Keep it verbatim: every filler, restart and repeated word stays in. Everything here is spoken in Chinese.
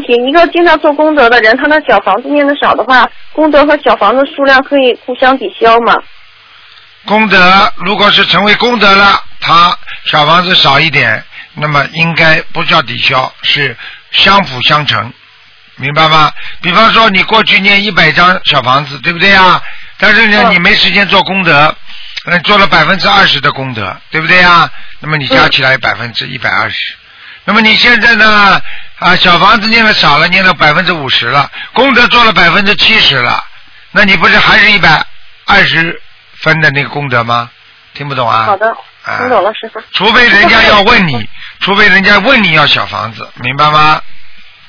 题，一个经常做功德的人，他的小房子念的少的话，功德和小房子数量可以互相抵消吗？ 功德如果是成为功德了，他小房子少一点，那么应该不叫抵消，是相辅相成，明白吗？比方说你过去念一百张小房子，对不对啊？但是呢， 嗯、 你没时间做功德，呃，做了百分之二十的功德，对不对啊？那么你加起来百分之一百二十。那么你现在呢？啊，小房子念的少了，念了百分之五十了，功德做了百分之七十了，那你不是还是一百二十分的那个功德吗？听不懂啊？ 好的，听懂了，师傅。 除非人家要问你，除非人家问你要小房子，明白吗？